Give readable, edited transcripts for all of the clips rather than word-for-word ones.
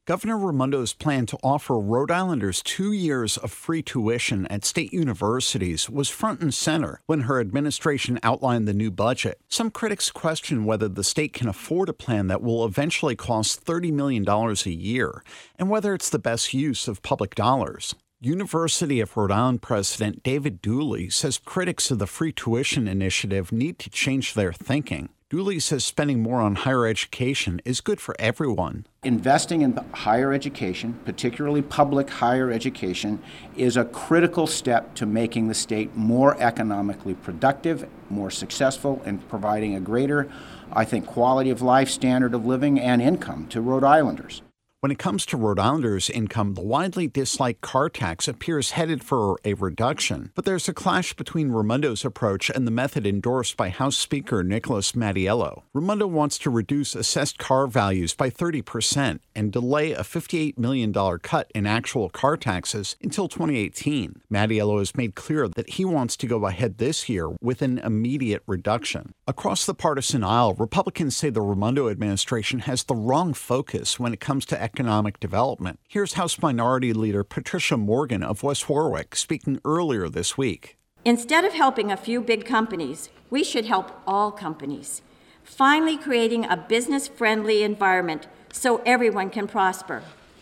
Governor Raimondo's plan to offer Rhode Islanders 2 years of free tuition at state universities was front and center when her administration outlined the new budget. Some critics question whether the state can afford a plan that will eventually cost $30 million a year, and whether it's the best use of public dollars. University of Rhode Island President David Dooley says critics of the free tuition initiative need to change their thinking. Dooley says spending more on higher education is good for everyone. Investing in higher education, particularly public higher education, is a critical step to making the state more economically productive, more successful, and providing a greater, quality of life, standard of living, and income to Rhode Islanders. When it comes to Rhode Islanders' income, the widely disliked car tax appears headed for a reduction. But there's a clash between Raimondo's approach and the method endorsed by House Speaker Nicholas Mattiello. Raimondo wants to reduce assessed car values by 30% and delay a $58 million cut in actual car taxes until 2018. Mattiello has made clear that he wants to go ahead this year with an immediate reduction. Across the partisan aisle, Republicans say the Raimondo administration has the wrong focus when it comes to economic development. Here's House Minority Leader Patricia Morgan of West Warwick speaking earlier this week. Instead of helping a few big companies, we should help all companies, finally creating a business-friendly environment so everyone can prosper.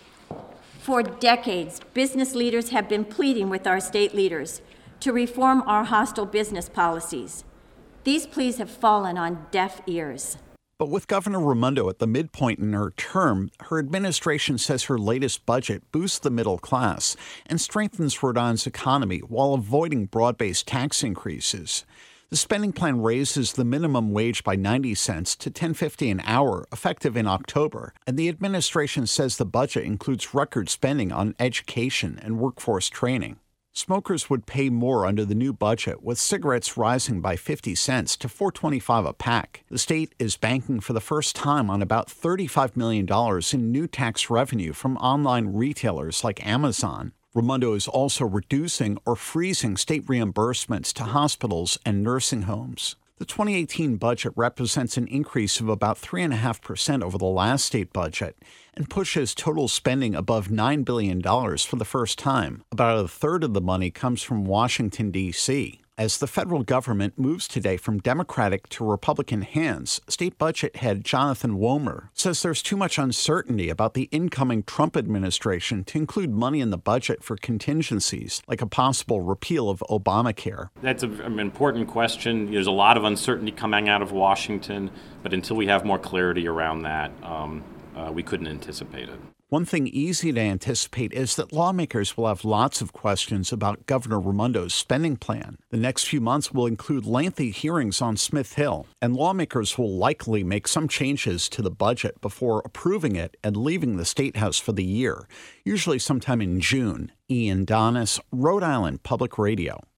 For decades, business leaders have been pleading with our state leaders to reform our hostile business policies. These pleas have fallen on deaf ears. But with Governor Raimondo at the midpoint in her term, her administration says her latest budget boosts the middle class and strengthens Rhode Island's economy while avoiding broad-based tax increases. The spending plan raises the minimum wage by 90 cents to $10.50 an hour, effective in October, and the administration says the budget includes record spending on education and workforce training. Smokers would pay more under the new budget, with cigarettes rising by 50 cents to $4.25 a pack. The state is banking for the first time on about $35 million in new tax revenue from online retailers like Amazon. Raimondo is also reducing or freezing state reimbursements to hospitals and nursing homes. The 2018 budget represents an increase of about 3.5% over the last state budget and pushes total spending above $9 billion for the first time. About a third of the money comes from Washington, D.C. As the federal government moves today from Democratic to Republican hands, state budget head Jonathan Womer says there's too much uncertainty about the incoming Trump administration to include money in the budget for contingencies, like a possible repeal of Obamacare. That's an important question. There's a lot of uncertainty coming out of Washington, but until we have more clarity around that, we couldn't anticipate it. One thing easy to anticipate is that lawmakers will have lots of questions about Governor Raimondo's spending plan. The next few months will include lengthy hearings on Smith Hill, and lawmakers will likely make some changes to the budget before approving it and leaving the State House for the year, usually sometime in June. Ian Donis, Rhode Island Public Radio.